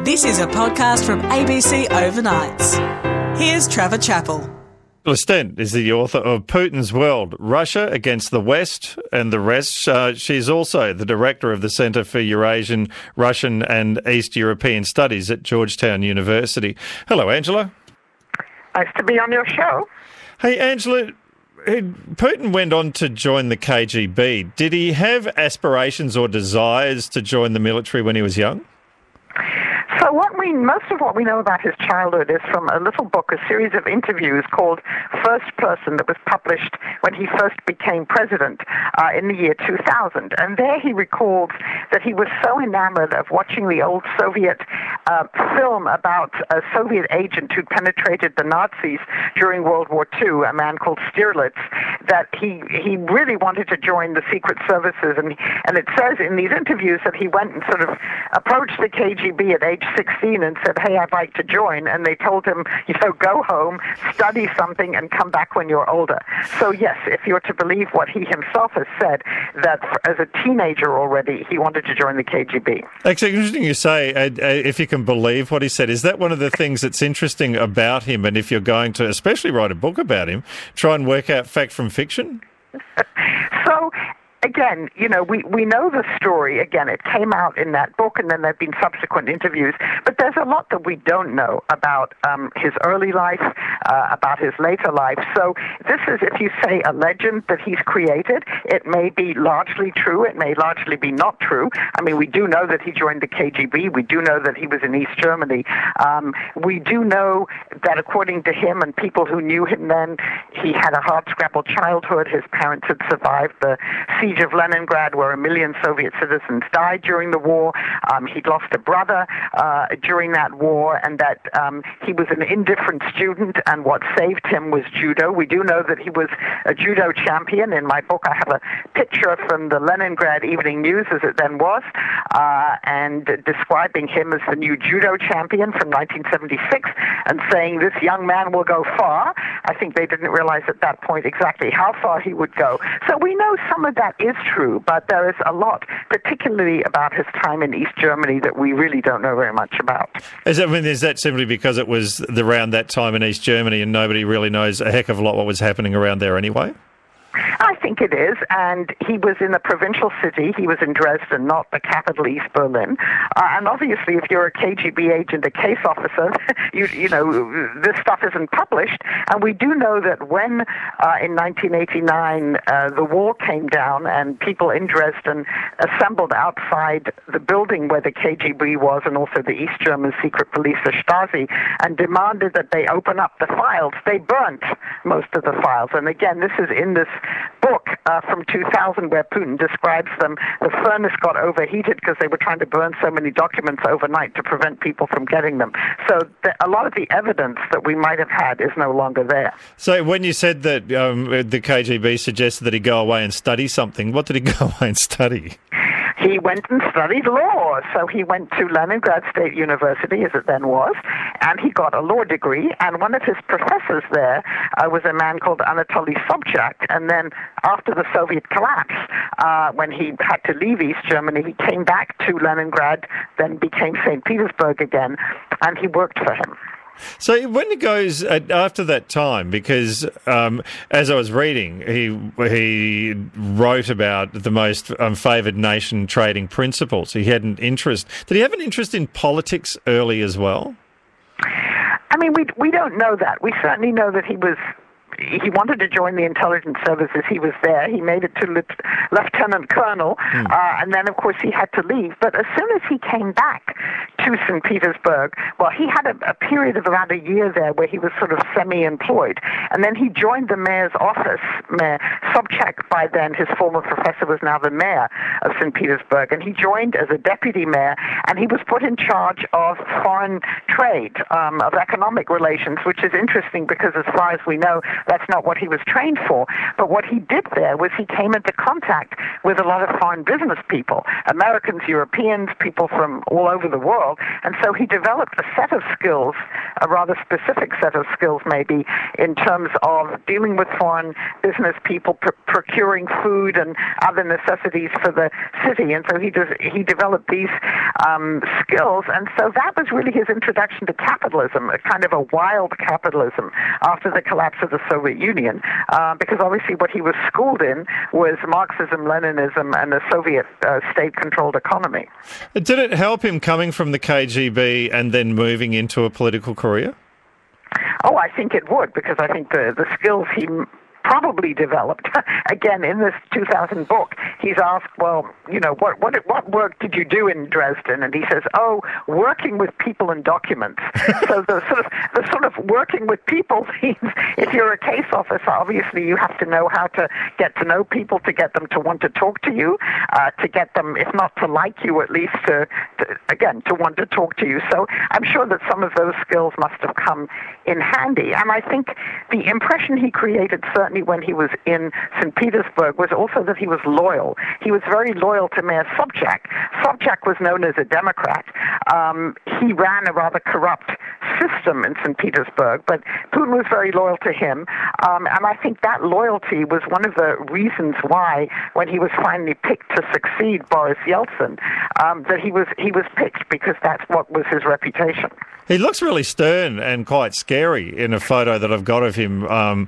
This is a podcast from ABC Overnights. Here's Trevor Chappell. Angela Stent is the author of Putin's World, Russia Against the West and the Rest. She's also the director of the Centre for Eurasian, Russian and East European Studies at Georgetown University. Hello, Angela. Nice to be on your show. Hey, Angela, Putin went on to join the KGB. Did he have aspirations or desires to join the military when he was young? So most of what we know about his childhood is from a little book, a series of interviews called First Person that was published when he first became president in the year 2000. And there he recalls that he was so enamored of watching the old Soviet film about a Soviet agent who penetrated the Nazis during World War II, a man called Stirlitz, that he really wanted to join the secret services. And it says in these interviews that he went and sort of approached the KGB at age 16 and said, "Hey, I'd like to join." And they told him, go home, study something, and come back when you're older. So yes, if you're to believe what he himself has said, that as a teenager already, he wanted to join the KGB. Actually, interesting you say, if you can believe what he said. Is that one of the things that's interesting about him? And if you're going to, especially write a book about him, try and work out fact from fiction? So, again, we know the story. Again, it came out in that book, and then there have been subsequent interviews. But there's a lot that we don't know about his early life, about his later life. So this is, if you say, a legend that he's created. It may be largely true. It may largely be not true. I mean, we do know that he joined the KGB. We do know that he was in East Germany. We do know that, according to him and people who knew him then, he had a hard-scrabble childhood. His parents had survived the siege of Leningrad, where 1 million Soviet citizens died during the war. He'd lost a brother during that war, and that he was an indifferent student, and what saved him was judo. We do know that he was a judo champion. In my book, I have a picture from the Leningrad Evening News, as it then was, and describing him as the new judo champion from 1976, and saying this young man will go far. I think they didn't realize at that point exactly how far he would go. So we know some of that is true, but there is a lot, particularly about his time in East Germany, that we really don't know very much about. Is that simply because it was around that time in East Germany and nobody really knows a heck of a lot what was happening around there anyway? I think it is, and he was in a provincial city. He was in Dresden, not the capital, East Berlin. And obviously, if you're a KGB agent, a case officer, this stuff isn't published. And we do know that when, in 1989, the wall came down and people in Dresden assembled outside the building where the KGB was, and also the East German secret police, the Stasi, and demanded that they open up the files, they burnt most of the files. And again, this is in this book from 2000 where Putin describes them. The furnace got overheated because they were trying to burn so many documents overnight to prevent people from getting them. So a lot of the evidence that we might have had is no longer there. So when you said that the KGB suggested that he go away and study something, what did he go away and study? He went and studied law. So he went to Leningrad State University, as it then was, and he got a law degree. And one of his professors there was a man called Anatoly Sobchak. And then after the Soviet collapse, when he had to leave East Germany, he came back to Leningrad, then became St. Petersburg again, and he worked for him. So when he goes after that time, because as I was reading, he wrote about the most favoured nation trading principles. He had an interest. Did he have an interest in politics early as well? I mean, we don't know that. We certainly know that he wanted to join the intelligence services. He was there. He made it to lieutenant colonel, and then, of course, he had to leave. But as soon as he came back to St. Petersburg, well, he had a period of about a year there where he was sort of semi-employed. And then he joined the mayor's office. Mayor Sobchak, by then, his former professor, was now the mayor of St. Petersburg. And he joined as a deputy mayor, and he was put in charge of foreign trade, of economic relations, which is interesting because, as far as we know, that's not what he was trained for. But what he did there was he came into contact with a lot of foreign business people, Americans, Europeans, people from all over the world, And so he developed a set of skills, a rather specific set of skills maybe, in terms of dealing with foreign business people, procuring food and other necessities for the city. And so he developed these skills. And so that was really his introduction to capitalism, a kind of a wild capitalism after the collapse of the Soviet Union, because obviously what he was schooled in was Marxism, Leninism, and a Soviet state-controlled economy. Did it help him coming from the KGB and then moving into a political career? Oh, I think it would, because I think the skills he probably developed. Again, in this 2000 book, he's asked, well, you know, what work did you do in Dresden? And he says, oh, working with people and documents. So the sort of working with people means if you're a case officer, obviously you have to know how to get to know people, to get them to want to talk to you, to get them, if not to like you, at least to want to talk to you. So I'm sure that some of those skills must have come in handy. And I think the impression he created, certainly when he was in St. Petersburg, was also that he was loyal. He was very loyal to Mayor Sobchak. Sobchak was known as a Democrat. He ran a rather corrupt system in St. Petersburg, but Putin was very loyal to him. And I think that loyalty was one of the reasons why, when he was finally picked to succeed Boris Yeltsin, that he was picked, because that's what was his reputation. He looks really stern and quite scary in a photo that I've got of him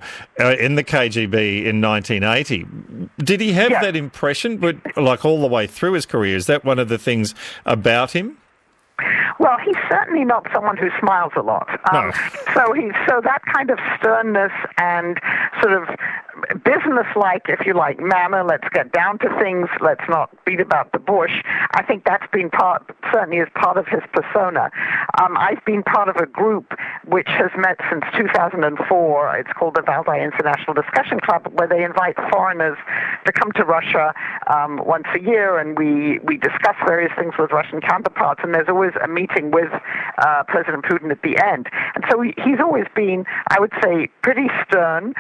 in the KGB in 1980. Did he have that impression, but like all the way through his career? Is that one of the things about him? Well, he's certainly not someone who smiles a lot. No. So that kind of sternness and sort of business-like, if you like, manner, let's get down to things, let's not beat about the bush, I think that's been certainly is part of his persona. I've been part of a group which has met since 2004. It's called the Valdai International Discussion Club, where they invite foreigners to come to Russia once a year, and we discuss various things with Russian counterparts, and there's always a meeting with President Putin at the end. And so he's always been, I would say, pretty stern,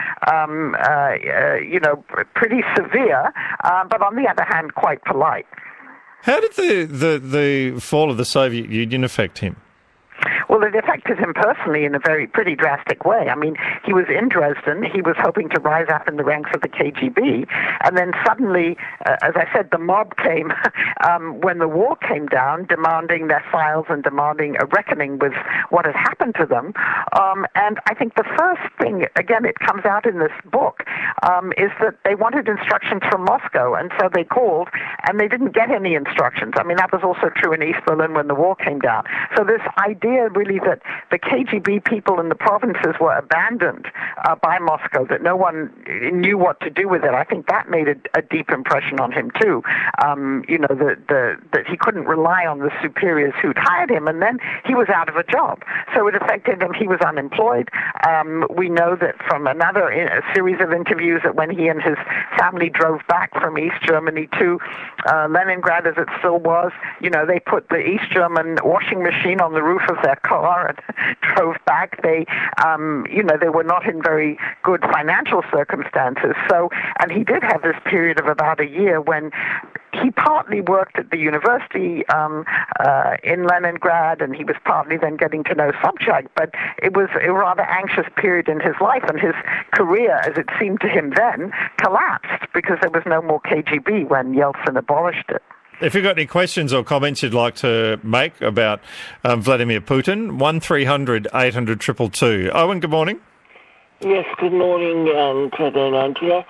pretty severe, but on the other hand, quite polite. How did the fall of the Soviet Union affect him? Well, it affected him personally in a pretty drastic way. I mean, he was in Dresden. He was hoping to rise up in the ranks of the KGB. And then suddenly, as I said, the mob came when the wall came down, demanding their files and demanding a reckoning with what had happened to them. And I think the first thing, again, it comes out in this book, is that they wanted instructions from Moscow. And so they called, and they didn't get any instructions. I mean, that was also true in East Berlin when the wall came down. So this idea really that the KGB people in the provinces were abandoned by Moscow, that no one knew what to do with it, I think that made a deep impression on him too. That he couldn't rely on the superiors who'd hired him, and then he was out of a job. So it affected him. He was unemployed. We know that from a series of interviews that when he and his family drove back from East Germany to Leningrad, as it still was, they put the East German washing machine on the roof of their car and drove back. They were not in very good financial circumstances. So, and he did have this period of about a year when he partly worked at the university in Leningrad, and he was partly then getting to know Sobchak, but it was a rather anxious period in his life, and his career, as it seemed to him then, collapsed because there was no more KGB when Yeltsin abolished it. If you've got any questions or comments you'd like to make about Vladimir Putin, 1300 800 222. Owen, good morning. Yes, good morning, Trevor and Andrea.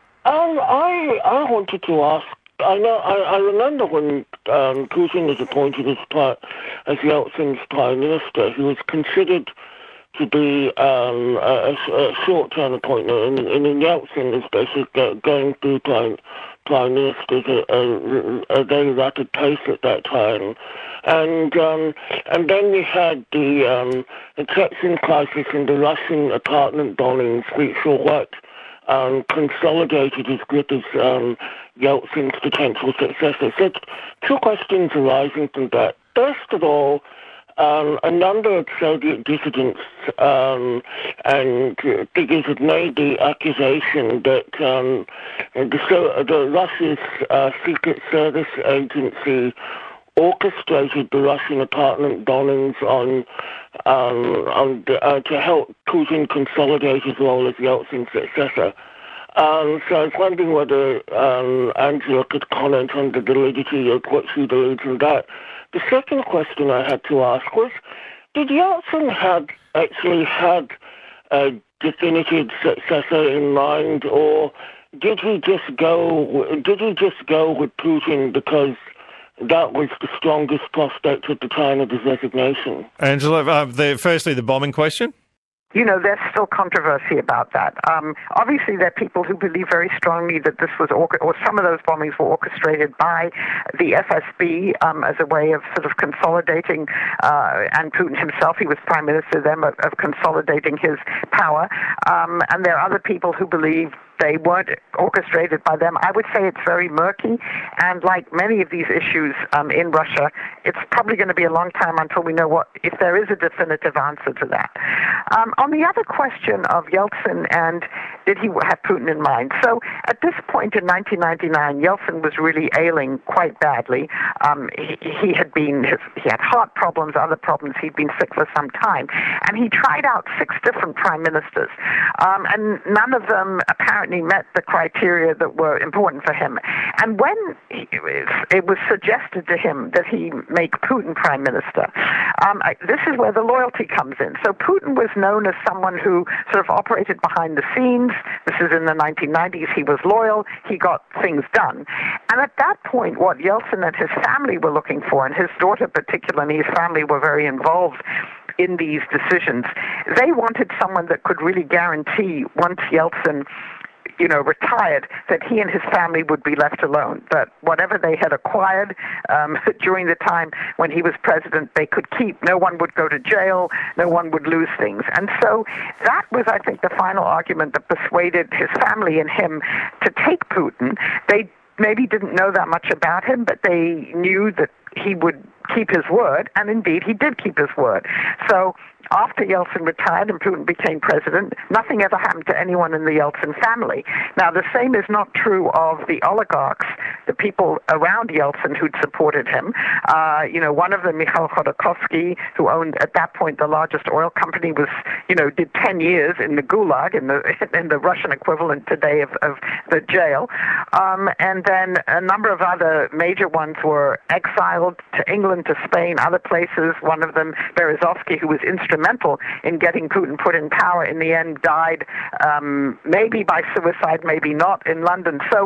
I wanted to ask, I remember when Putin was appointed as Yeltsin's prime minister, he was considered to be a short-term appointment, and Yeltsin was basically going through prime ministers at a very rapid pace at that time. And then we had the Chechen crisis and the Russian apartment bombings, which were what consolidated his grip as Yeltsin's potential successor. So two questions arising from that. First of all, a number of Soviet dissidents and figures have made the accusation that the Russia's secret service agency orchestrated the Russian apartment bombings to help Putin consolidate his role as Yeltsin's successor. So I was wondering whether Angela could comment on the validity of what she believes in that. The second question I had to ask was, did Yeltsin actually had a definitive successor in mind, or did he just go with Putin because that was the strongest prospect at the time of his resignation? Angela, firstly, the bombing question? You know, there's still controversy about that. Obviously, there are people who believe very strongly that this was, or some of those bombings were orchestrated by the FSB as a way of sort of consolidating, and Putin himself, he was prime minister then, of consolidating his power. And there are other people who believe they weren't orchestrated by them. I would say it's very murky, and like many of these issues in Russia, it's probably going to be a long time until we know if there is a definitive answer to that. On the other question of Yeltsin and did he have Putin in mind? So at this point in 1999, Yeltsin was really ailing quite badly. He had heart problems, other problems. He'd been sick for some time, and he tried out 6 different prime ministers, and none of them apparently met the criteria that were important for him. And when it was suggested to him that he make Putin prime minister, this is where the loyalty comes in. So Putin was known as someone who sort of operated behind the scenes. This is in the 1990s. He was loyal. He got things done. And at that point, what Yeltsin and his family were looking for, and his daughter particularly, his family were very involved in these decisions, they wanted someone that could really guarantee once Yeltsin retired, that he and his family would be left alone, that whatever they had acquired during the time when he was president, they could keep. No one would go to jail. No one would lose things. And so that was, I think, the final argument that persuaded his family and him to take Putin. They maybe didn't know that much about him, but they knew that he would keep his word, and indeed he did keep his word. So after Yeltsin retired and Putin became president, nothing ever happened to anyone in the Yeltsin family. Now, the same is not true of the oligarchs, the people around Yeltsin who'd supported him. One of them, Mikhail Khodorkovsky, who owned at that point the largest oil company, did 10 years in the Gulag, in the Russian equivalent today of the jail. And then a number of other major ones were exiled to England, to Spain, other places. One of them, Berezovsky, who was instrumental in getting Putin put in power, in the end died maybe by suicide, maybe not, in London. So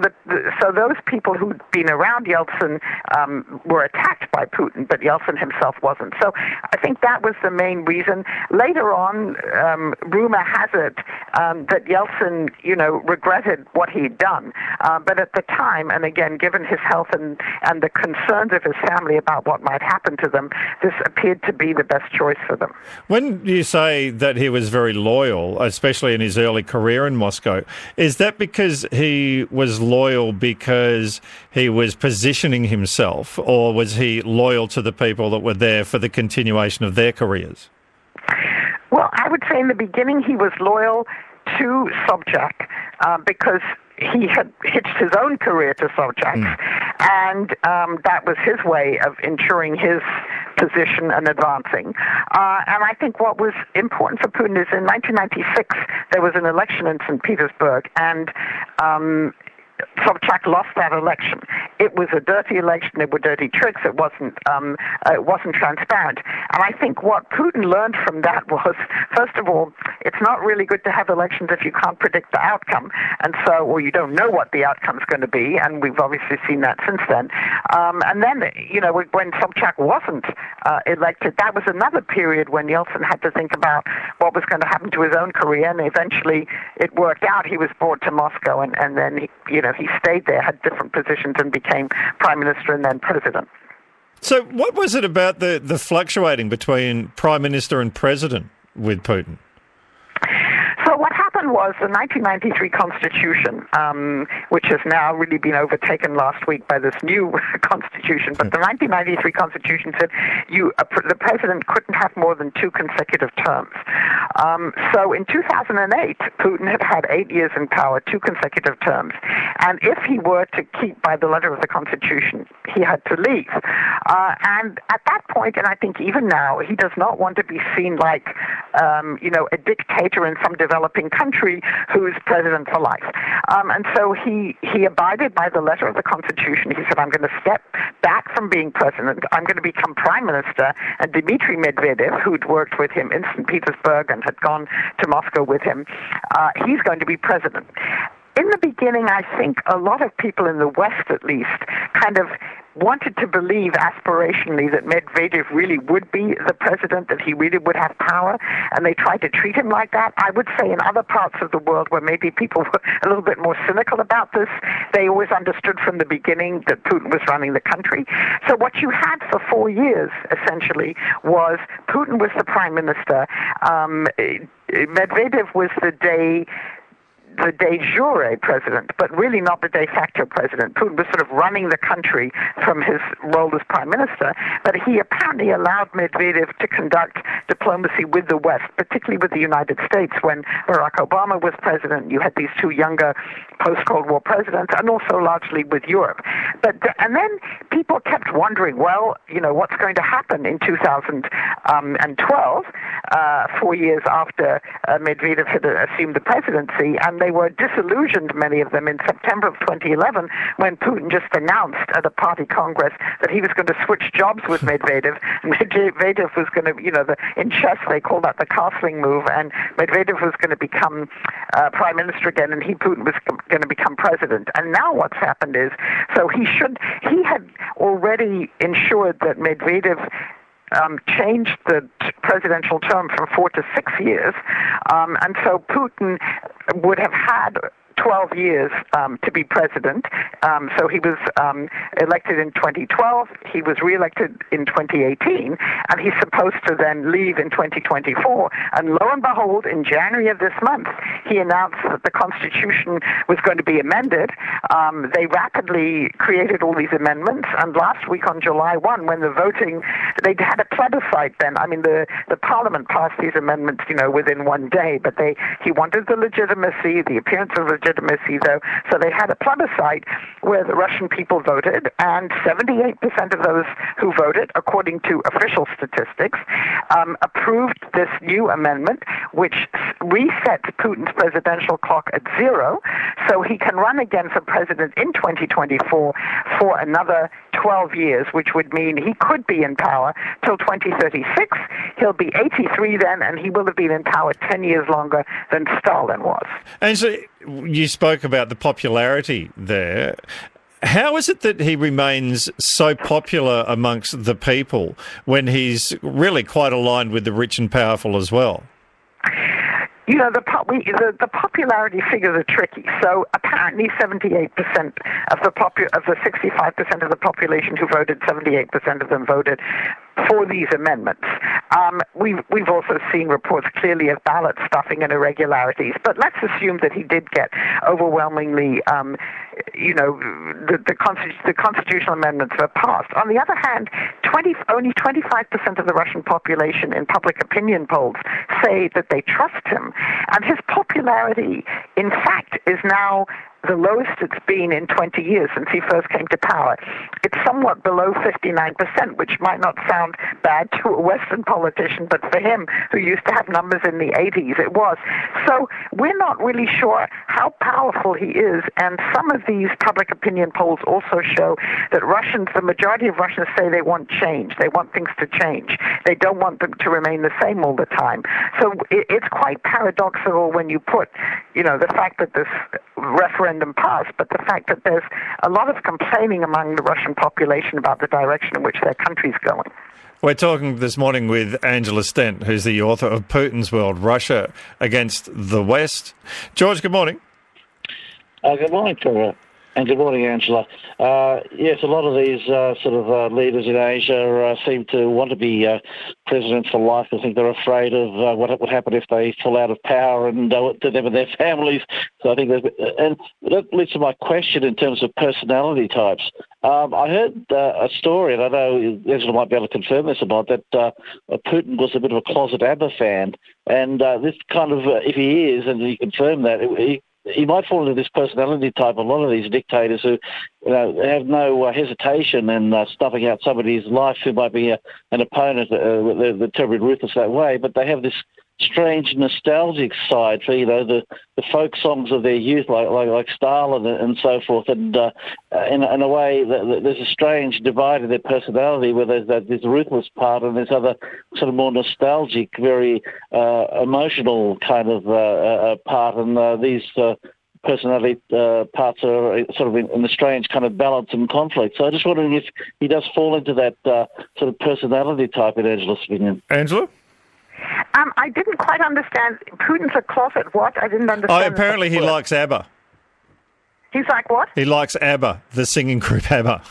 those people who'd been around Yeltsin were attacked by Putin, but Yeltsin himself wasn't. So I think that was the main reason. Later on, rumor has it that Yeltsin, regretted what he'd done. But at the time, and again, given his health and the concerns of his family about what might happen to them, this appeared to be the best choice for them. When you say that he was very loyal, especially in his early career in Moscow, is that because he was loyal because he was positioning himself, or was he loyal to the people that were there for the continuation of their careers? Well, I would say in the beginning he was loyal to Sobchak because he had hitched his own career to Sobchak's, and that was his way of ensuring his position and advancing. And I think what was important for Putin is in 1996, there was an election in St. Petersburg, and Sobchak lost that election. It was a dirty election. There were dirty tricks. It wasn't transparent. And I think what Putin learned from that was, first of all, it's not really good to have elections if you can't predict the outcome, or you don't know what the outcome's going to be. And we've obviously seen that since then. And then, when Sobchak wasn't elected, that was another period when Yeltsin had to think about what was going to happen to his own career. And eventually, it worked out. He was brought to Moscow, and then he stayed there, had different positions, and became prime minister and then president. So what was it about the fluctuating between prime minister and president with Putin? So what happened happened was the 1993 Constitution, which has now really been overtaken last week by this new Constitution, but the 1993 Constitution said the president couldn't have more than 2 consecutive terms. So in 2008, Putin had 8 years in power, 2 consecutive terms, and if he were to keep by the letter of the Constitution, he had to leave. And at that point, and I think even now, he does not want to be seen like, a dictator in some developing country who's president for life. And so he abided by the letter of the Constitution. He said, I'm going to step back from being president. I'm going to become prime minister. And Dmitry Medvedev, who'd worked with him in St. Petersburg and had gone to Moscow with him, he's going to be president. In the beginning, I think a lot of people in the West, at least, kind of wanted to believe aspirationally that Medvedev really would be the president, that he really would have power, and they tried to treat him like that. I would say in other parts of the world where maybe people were a little bit more cynical about this, they always understood from the beginning that Putin was running the country. So what you had for 4 years, essentially, was Putin was the prime minister. Medvedev was the de jure president, but really not the de facto president. Putin was sort of running the country from his role as prime minister, but he apparently allowed Medvedev to conduct diplomacy with the West, particularly with the United States. When Barack Obama was president, you had these 2 younger post-Cold War presidents, and also largely with Europe. And then people kept wondering, well, what's going to happen in 2012, 4 years after Medvedev had assumed the presidency, and they were disillusioned, many of them, in September of 2011 when Putin just announced at a party congress that he was going to switch jobs with Medvedev. Medvedev was going to, in chess they call that the castling move, and Medvedev was going to become prime minister again, and Putin was going to become president. And now what's happened is, he had already ensured that Medvedev changed the presidential term from 4 to 6 years, and so Putin would have had 12 years to be president. So he was elected in 2012. He was reelected in 2018, and he's supposed to then leave in 2024. And lo and behold, in January of this month, he announced that the Constitution was going to be amended. They rapidly created all these amendments, and last week on July 1, when the voting, they had a plebiscite then. I mean, the Parliament passed these amendments, within one day, but he wanted the legitimacy, the appearance of legitimacy, though. So they had a plebiscite where the Russian people voted, and 78% of those who voted, according to official statistics, approved this new amendment, which resets Putin's presidential clock at 0, so he can run again for president in 2024 for another 12 years, which would mean he could be in power till 2036. He'll be 83 then, and he will have been in power 10 years longer than Stalin was. And so you spoke about the popularity there. How is it that he remains so popular amongst the people when he's really quite aligned with the rich and powerful as well? The popularity figures are tricky. So apparently 78% of the 65% of the population who voted, 78% of them voted for these amendments. We've also seen reports clearly of ballot stuffing and irregularities, but let's assume that he did get overwhelmingly, the constitutional amendments were passed. On the other hand, only 25% of the Russian population in public opinion polls say that they trust him, and his popularity, in fact, is now the lowest it's been in 20 years since he first came to power. It's somewhat below 59%, which might not sound bad to a Western politician, but for him, who used to have numbers in the 80s, it was. So we're not really sure how powerful he is, and some of these public opinion polls also show that the majority of Russians say they want change. They want things to change. They don't want them to remain the same all the time. So it's quite paradoxical when you put, the fact that this referendum passed, but the fact that there's a lot of complaining among the Russian population about the direction in which their country's going. We're talking this morning with Angela Stent, who's the author of Putin's World, Russia Against the West. George, good morning. Good morning, Trevor. And good morning, Angela. Yes, a lot of these leaders in Asia seem to want to be presidents for life. I think they're afraid of what would happen if they fall out of power and to them and their families. So I think and that leads to my question in terms of personality types. I heard a story, and I know Angela might be able to confirm this about that Putin was a bit of a closet ABBA fan, and this kind of, if he is, and you confirm that, he might fall into this personality type. A lot of these dictators who, have no hesitation in stuffing out somebody's life who might be an opponent. They're terribly ruthless that way, but they have this strange nostalgic side for the folk songs of their youth, like Stalin and so forth. And in a way, there's a strange divide in their personality where there's this ruthless part and this other sort of more nostalgic, very emotional kind of part. And these personality parts are sort of in a strange kind of balance and conflict. So I'm just wondering if he does fall into that sort of personality type in Angela's opinion. Angela? I didn't quite understand. Putin's a closet what? I didn't understand. Apparently he likes ABBA. He's like what? He likes ABBA, the singing group ABBA.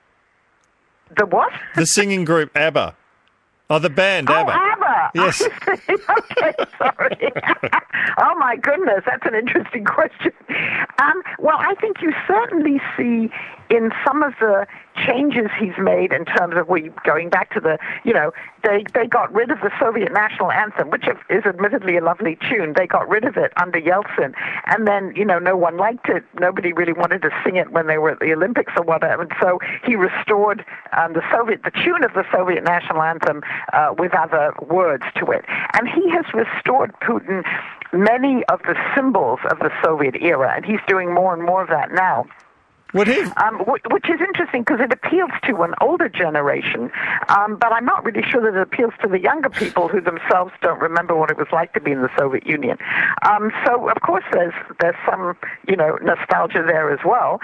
The what? The singing group ABBA. Oh, the band ABBA. Oh, ABBA. Yes. Okay, sorry. Oh, my goodness, that's an interesting question. Well, I think you certainly see in some of the changes he's made in terms of going back to they got rid of the Soviet national anthem, which is admittedly a lovely tune. They got rid of it under Yeltsin. And then, no one liked it. Nobody really wanted to sing it when they were at the Olympics or whatever. And so he restored the tune of the Soviet national anthem with other words to it. And he has restored Putin many of the symbols of the Soviet era, and he's doing more and more of that now. Would he? Which is interesting because it appeals to an older generation, but I'm not really sure that it appeals to the younger people who themselves don't remember what it was like to be in the Soviet Union. So, of course, there's some, nostalgia there as well,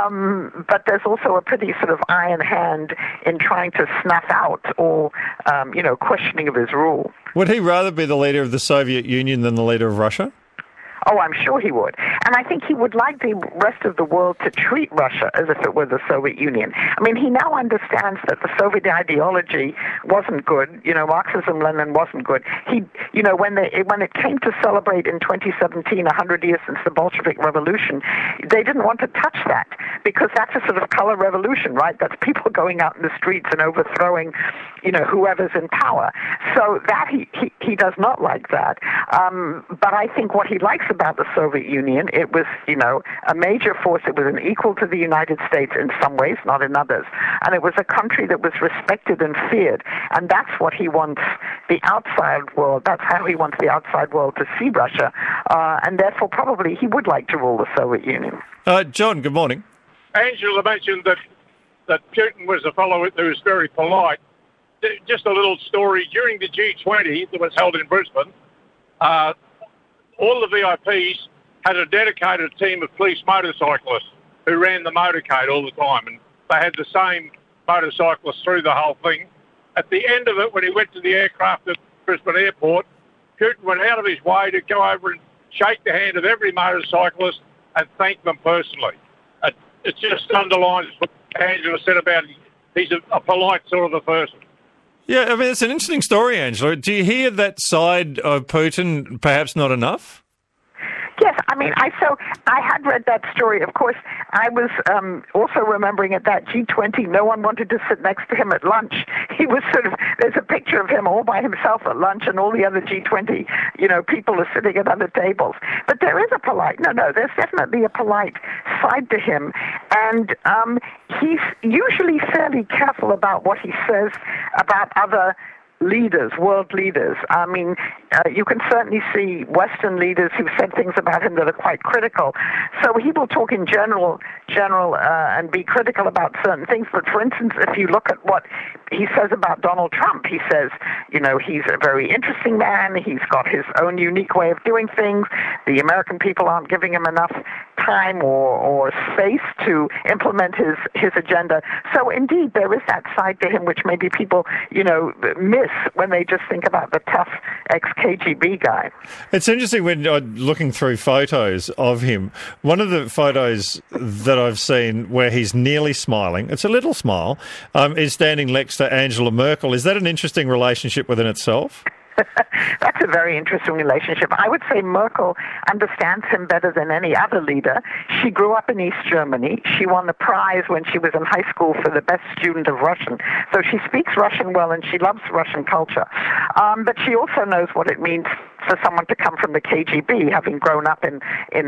but there's also a pretty sort of iron hand in trying to snuff out all, questioning of his rule. Would he rather be the leader of the Soviet Union than the leader of Russia? Oh, I'm sure he would. And I think he would like the rest of the world to treat Russia as if it were the Soviet Union. I mean, he now understands that the Soviet ideology wasn't good. Marxism, Lenin wasn't good. He, when it came to celebrate in 2017, 100 years since the Bolshevik Revolution, they didn't want to touch that because that's a sort of color revolution, right? That's people going out in the streets and overthrowing, whoever's in power. So that he does not like that. But I think what he likes about the Soviet Union, it was, a major force. It was an equal to the United States in some ways, not in others. And it was a country that was respected and feared. And that's what he wants the outside world, that's how he wants the outside world to see Russia. And therefore, probably he would like to rule the Soviet Union. John, good morning. Angela mentioned that Putin was a fellow who was very polite. Just a little story. During the G20 that was held in Brisbane, all the VIPs had a dedicated team of police motorcyclists who ran the motorcade all the time, and they had the same motorcyclists through the whole thing. At the end of it, when he went to the aircraft at Brisbane Airport, Putin went out of his way to go over and shake the hand of every motorcyclist and thank them personally. It just underlines what Angela said about he's a polite sort of a person. Yeah, I mean, it's an interesting story, Angela. Do you hear that side of Putin perhaps not enough? Yes, I mean, I had read that story. Of course, I was also remembering at that G20, no one wanted to sit next to him at lunch. He was there's a picture of him all by himself at lunch, and all the other G20, people are sitting at other tables. But there is there's definitely a polite side to him. And he's usually fairly careful about what he says about other leaders, world leaders. I mean, you can certainly see Western leaders who've said things about him that are quite critical. So he will talk in general, and be critical about certain things. But for instance, if you look at what he says about Donald Trump, he says, he's a very interesting man. He's got his own unique way of doing things. The American people aren't giving him enough time or space to implement his agenda. So indeed, there is that side to him which maybe people, miss when they just think about the tough ex-KGB guy. It's interesting when looking through photos of him. One of the photos that I've seen where he's nearly smiling, it's a little smile, is standing next to Angela Merkel. Is that an interesting relationship within itself? That's a very interesting relationship. I would say Merkel understands him better than any other leader. She grew up in East Germany. She won the prize when she was in high school for the best student of Russian. So she speaks Russian well, and she loves Russian culture. But she also knows what it means for someone to come from the KGB, having grown up in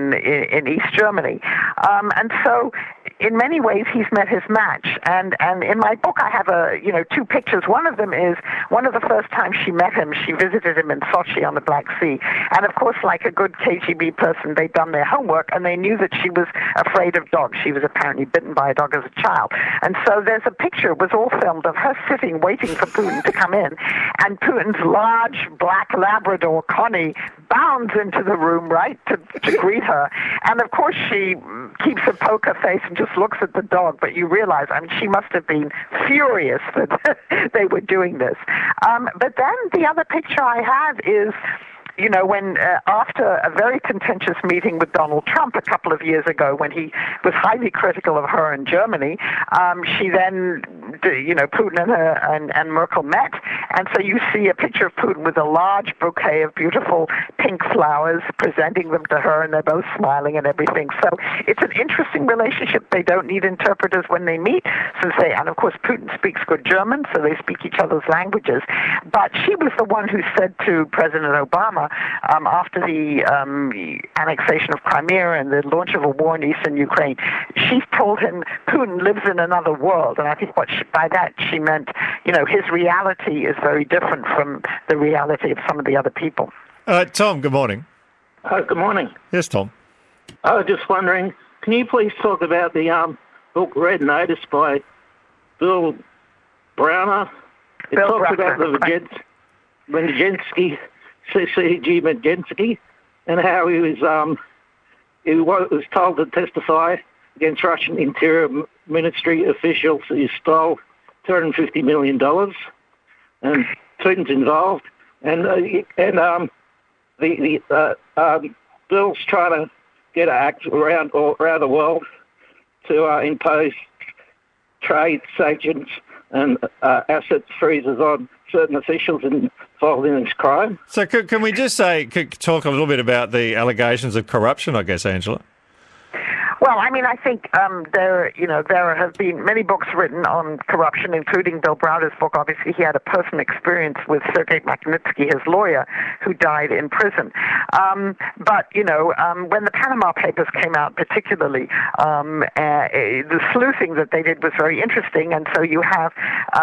East Germany. And so in many ways, he's met his match. And in my book, I have two pictures. One of them is one of the first times she met him. She visited him in Sochi on the Black Sea. And of course, like a good KGB person, they'd done their homework, and they knew that she was afraid of dogs. She was apparently bitten by a dog as a child. And so there's a picture, it was all filmed, of her sitting waiting for Putin to come in. And Putin's large black Labrador, Connie, bounds into the room, right, to greet her. And of course, she keeps a poker face and just looks at the dog. But you realize, she must have been furious that they were doing this. But then the other picture I have is, when after a very contentious meeting with Donald Trump a couple of years ago, when he was highly critical of her in Germany, she then, Putin and her and Merkel met, and so you see a picture of Putin with a large bouquet of beautiful pink flowers, presenting them to her, and they're both smiling and everything. So it's an interesting relationship. They don't need interpreters when they meet, and of course Putin speaks good German, so they speak each other's languages. But she was the one who said to President Obama, after the annexation of Crimea and the launch of a war in eastern Ukraine, she told him Putin lives in another world. And I think by that she meant, his reality is very different from the reality of some of the other people. Tom, good morning. Good morning. Yes, Tom. I was just wondering, can you please talk about the book Red Notice by Bill Browder? It talks about the Medjensky, CCG Medjensky, and how he was told to testify against Russian Interior Ministry officials who stole $250 million, and Putin's involved, and Bill's trying to get an act around the world to impose trade sanctions and asset freezes on certain officials involved in this crime. So can we just talk a little bit about the allegations of corruption, I guess, Angela? Well, I think there have been many books written on corruption, including Bill Browder's book. Obviously, he had a personal experience with Sergei Magnitsky, his lawyer, who died in prison. But when the Panama Papers came out, particularly, the sleuthing that they did was very interesting. And so you have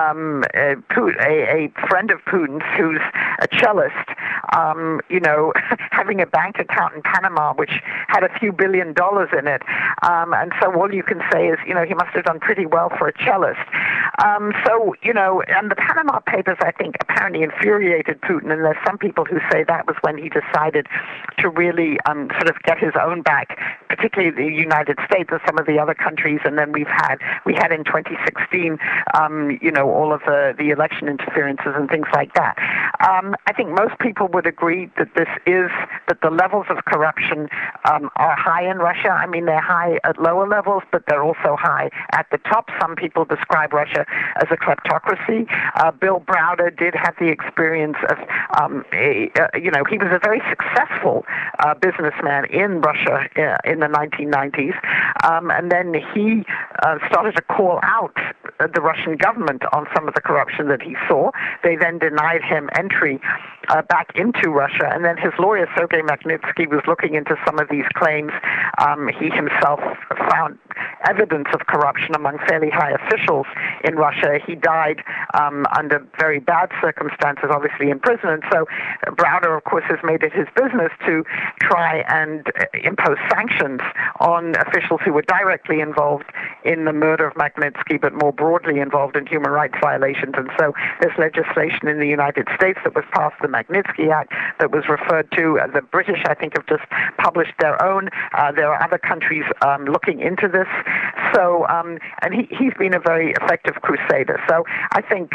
a friend of Putin's who's a cellist, having a bank account in Panama which had a few $1 billion in it. And so all you can say is, he must have done pretty well for a cellist. And the Panama Papers, I think, apparently infuriated Putin, and there's some people who say that was when he decided to really sort of get his own back, particularly the United States and some of the other countries. And then we had in 2016, all of the election interferences and things like that. I think most people would agree that that the levels of corruption are high in Russia. They're high at lower levels, but they're also high at the top. Some people describe Russia as a kleptocracy. Bill Browder did have the experience of, he was a very successful businessman in Russia in the 1990s, and then he started to call out the Russian government on some of the corruption that he saw. They then denied him entry back into Russia, and then his lawyer, Sergei Magnitsky, was looking into some of these claims. He himself found evidence of corruption among fairly high officials in Russia. He died under very bad circumstances, obviously in prison. And so Browder, of course, has made it his business to try and impose sanctions on officials who were directly involved in the murder of Magnitsky, but more broadly involved in human rights violations. And so there's legislation in the United States that was passed, the Magnitsky Act, that was referred to. The British, I think, have just published their own. There are other countries looking into this. So, and he's been a very effective crusader. So I think,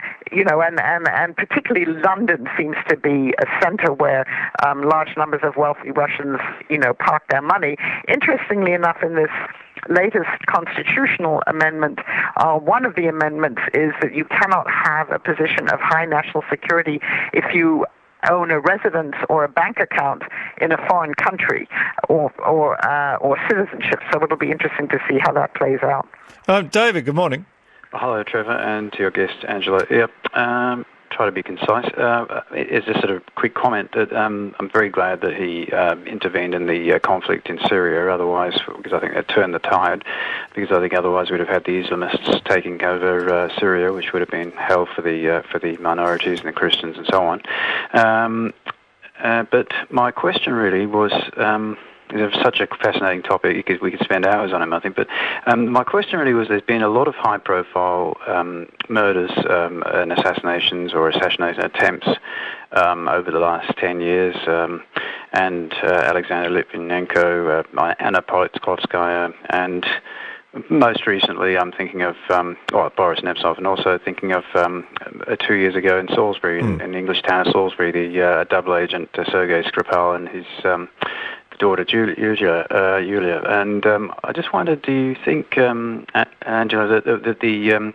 and particularly London seems to be a center where large numbers of wealthy Russians, park their money. Interestingly enough, in this latest constitutional amendment, one of the amendments is that you cannot have a position of high national security if you own a residence or a bank account in a foreign country or citizenship. So it'll be interesting to see how that plays out. David, good morning. Hello, Trevor, and to your guest, Angela. Yep. Try to be concise. It's just sort of quick comment that I'm very glad that he intervened in the conflict in Syria. Otherwise, because I think that turned the tide. Because I think otherwise we'd have had the Islamists taking over Syria, which would have been hell for the minorities and the Christians and so on. But my question really was. It's such a fascinating topic because we could spend hours on him, I think. But my question really was: there's been a lot of high-profile murders and assassinations or assassination attempts over the last 10 years, and Alexander Litvinenko, Anna Politkovskaya, and most recently, I'm thinking of Boris Nemtsov, and also thinking of 2 years ago in Salisbury, in the English town of Salisbury, the double agent Sergei Skripal and his daughter Yulia. And I just wondered, do you think, Angela, that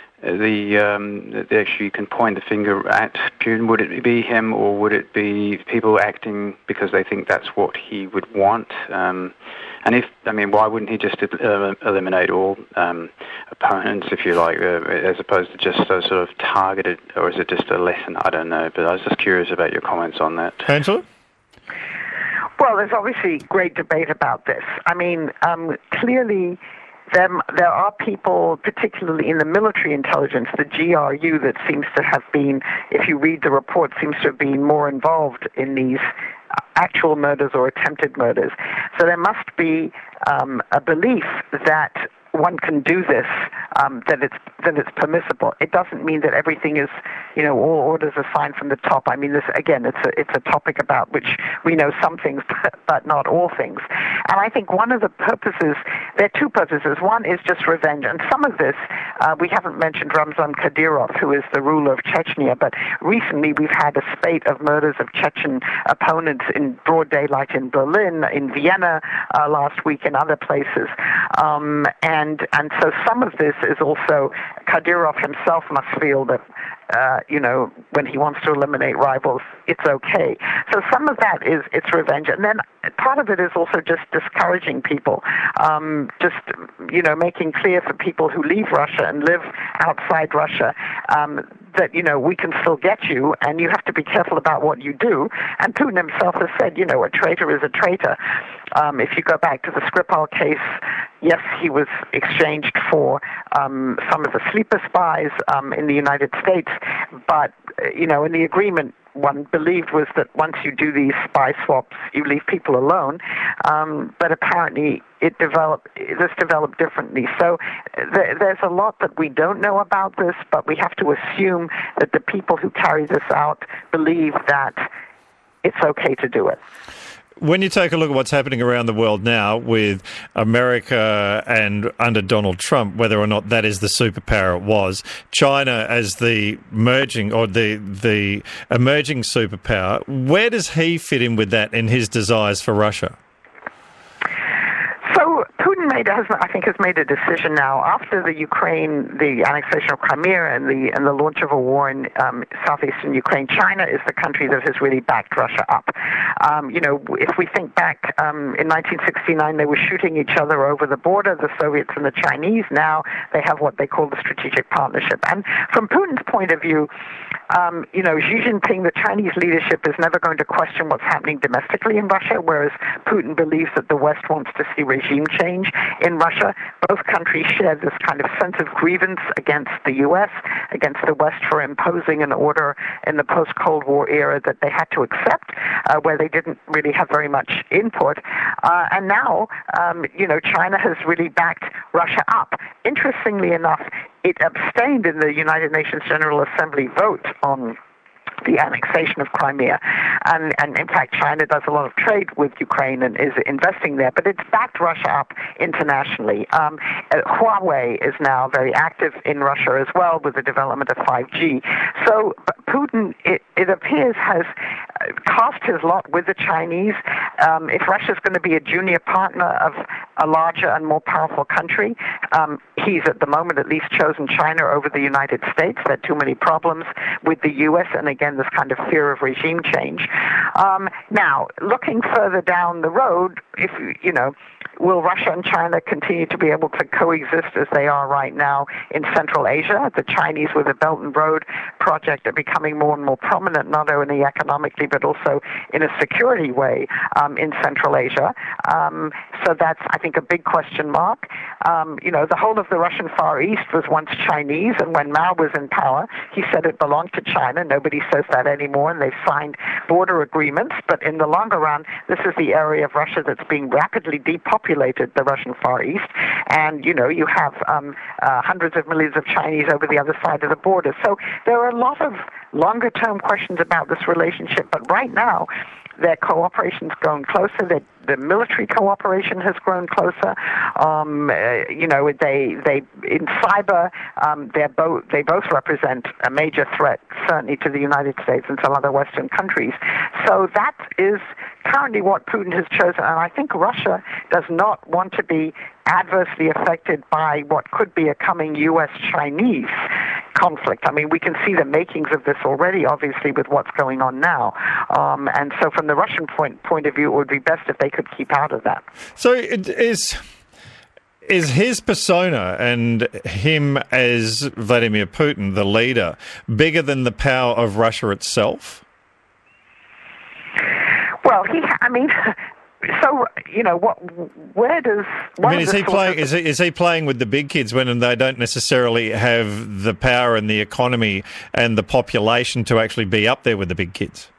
actually you can point the finger at Putin? Would it be him, or would it be people acting because they think that's what he would want? And why wouldn't he just eliminate all opponents, if you like, as opposed to just so sort of targeted, or is it just a lesson? I don't know, but I was just curious about your comments on that. Angela? Well, there's obviously great debate about this. Clearly, there are people, particularly in the military intelligence, the GRU, that seems to have been, if you read the report, seems to have been more involved in these actual murders or attempted murders. So there must be a belief that one can do this, that it's permissible. It doesn't mean that everything is, all orders are signed from the top. I mean, this again, it's a topic about which we know some things, but not all things. And I think one of the purposes, there are two purposes. One is just revenge, and some of this we haven't mentioned Ramzan Kadyrov, who is the ruler of Chechnya, but recently we've had a spate of murders of Chechen opponents in broad daylight in Berlin, in Vienna last week, and other places. And so some of this is also Kadyrov himself must feel that, when he wants to eliminate rivals, it's okay. So some of that is it's revenge. And then part of it is also just discouraging people, making clear for people who leave Russia and live outside Russia that, we can still get you, and you have to be careful about what you do. And Putin himself has said, a traitor is a traitor. If you go back to the Skripal case, yes, he was exchanged for some of the sleeper spies in the United States, but, in the agreement, one believed was that once you do these spy swaps, you leave people alone. But apparently this developed differently. So there's a lot that we don't know about this, but we have to assume that the people who carry this out believe that it's okay to do it. When you take a look at what's happening around the world now with America and under Donald Trump, whether or not that is the superpower it was, China as the emerging superpower, where does he fit in with that in his desires for Russia? So Putin has made a decision now after the annexation of Crimea and the launch of a war in southeastern Ukraine. China is the country that has really backed Russia up. If we think back in 1969, they were shooting each other over the border, the Soviets and the Chinese. Now they have what they call the strategic partnership. And from Putin's point of view, Xi Jinping, the Chinese leadership, is never going to question what's happening domestically in Russia, whereas Putin believes that the West wants to see regime change. in Russia. Both countries share this kind of sense of grievance against the U.S., against the West for imposing an order in the post-Cold War era that they had to accept, where they didn't really have very much input. And now, China has really backed Russia up. Interestingly enough, it abstained in the United Nations General Assembly vote on the annexation of Crimea. And in fact, China does a lot of trade with Ukraine and is investing there, but it's backed Russia up internationally. Huawei is now very active in Russia as well with the development of 5G. So Putin, it appears, has cast his lot with the Chinese. If Russia's going to be a junior partner of a larger and more powerful country, he's at the moment at least chosen China over the United States. There are too many problems with the U.S. and again this kind of fear of regime change. Now, looking further down the road, will Russia and China continue to be able to coexist as they are right now in Central Asia? The Chinese, with the Belt and Road project, are becoming more and more prominent, not only economically but also in a security way in Central Asia. So that's, I think, a big question mark. The whole of the Russian Far East was once Chinese, and when Mao was in power, he said it belonged to China. Nobody says that anymore, and they've signed border agreements. But in the longer run, this is the area of Russia that's being rapidly depopulated, the Russian Far East. And, you have hundreds of millions of Chinese over the other side of the border. So there are a lot of longer-term questions about this relationship. But right now, their cooperation's grown closer. The military cooperation has grown closer. They in cyber, they both represent a major threat, certainly to the United States and some other Western countries. So that is currently what Putin has chosen, and I think Russia does not want to be adversely affected by what could be a coming U.S.-Chinese conflict. I mean, we can see the makings of this already, obviously, with what's going on now. And so from the Russian point of view, it would be best if they could keep out of that. So is his persona and him as Vladimir Putin, the leader, bigger than the power of Russia itself? Well, so where does? Is he playing with the big kids when they don't necessarily have the power and the economy and the population to actually be up there with the big kids?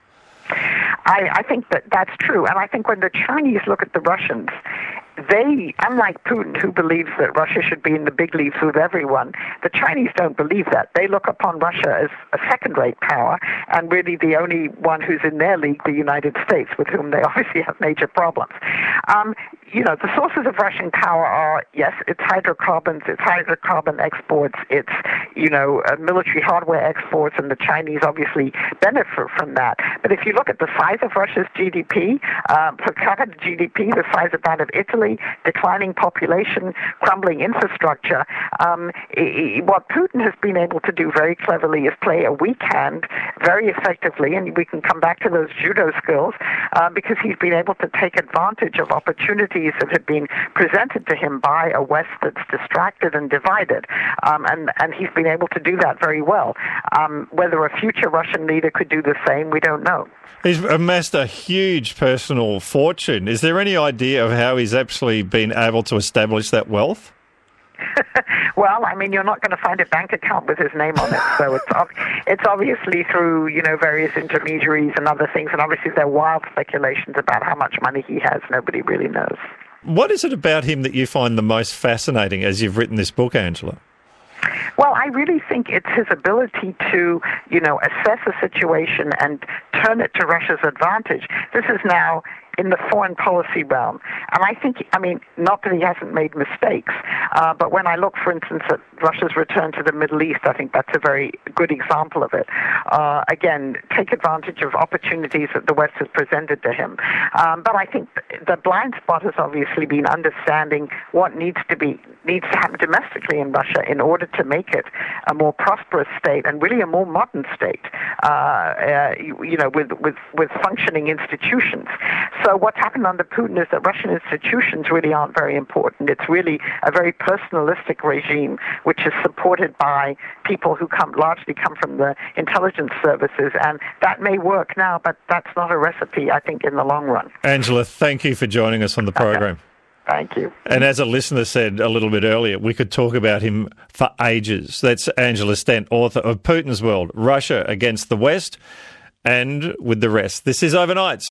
I think that's true, and I think when the Chinese look at the Russians, they, unlike Putin, who believes that Russia should be in the big leagues with everyone, the Chinese don't believe that. They look upon Russia as a second-rate power, and really the only one who's in their league, the United States, with whom they obviously have major problems. The sources of Russian power are, yes, it's hydrocarbons, it's hydrocarbon exports, it's, military hardware exports, and the Chinese obviously benefit from that. But if you look at the size of Russia's GDP, per capita GDP, the size of that of Italy, declining population, crumbling infrastructure, what Putin has been able to do very cleverly is play a weak hand very effectively, and we can come back to those judo skills, because he's been able to take advantage of opportunities that have been presented to him by a West that's distracted and divided, and he's been able to do that very well. Whether a future Russian leader could do the same, we don't know. He's amassed a huge personal fortune. Is there any idea of how he's actually been able to establish that wealth? Well, you're not going to find a bank account with his name on it, so it's obviously through, various intermediaries and other things, and obviously there are wild speculations about how much money he has. Nobody really knows. What is it about him that you find the most fascinating as you've written this book, Angela? Well, I really think it's his ability to, assess a situation and turn it to Russia's advantage. This is now in the foreign policy realm. And I think, not that he hasn't made mistakes, but when I look, for instance, at Russia's return to the Middle East, I think that's a very good example of it. Again, take advantage of opportunities that the West has presented to him. But I think the blind spot has obviously been understanding what needs to happen domestically in Russia in order to make it a more prosperous state and really a more modern state, with functioning institutions. So what's happened under Putin is that Russian institutions really aren't very important. It's really a very personalistic regime, which is supported by people who largely come from the intelligence services. And that may work now, but that's not a recipe, I think, in the long run. Angela, thank you for joining us on the program. Thank you. And as a listener said a little bit earlier, we could talk about him for ages. That's Angela Stent, author of Putin's World, Russia Against the West, and with the rest. This is Overnights.